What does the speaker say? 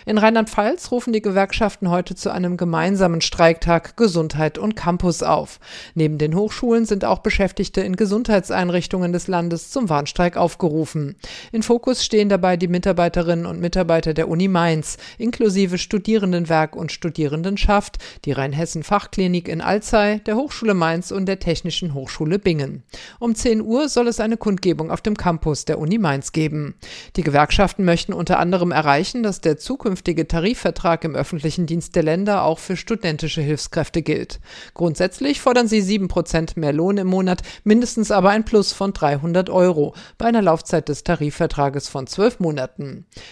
In Rheinland-Pfalz rufen die Gewerkschaften heute zu einem gemeinsamen Streiktag Gesundheit und Campus auf. Neben den Hochschulen sind auch Beschäftigte in Gesundheitseinrichtungen des Landes zum Warnstreik aufgerufen. In Fokus stehen dabei die Mitarbeiterinnen und Mitarbeiter der Uni Mainz, inklusive Studierendenwerk und Studierendenschaft, die Rheinhessen-Fachklinik in Alzey, der Hochschule Mainz und der Technischen Hochschule Bingen. Um 10 Uhr soll es eine Kundgebung auf dem Campus der Uni Mainz geben. Die Gewerkschaften möchten unter anderem erreichen, dass der zukünftige Tarifvertrag im öffentlichen Dienst der Länder auch für studentische Hilfskräfte gilt. Grundsätzlich fordern sie 7% mehr Lohn im Monat, mindestens aber ein Plus von 300 € bei einer Laufzeit des Tarifvertrages von 12 Monaten.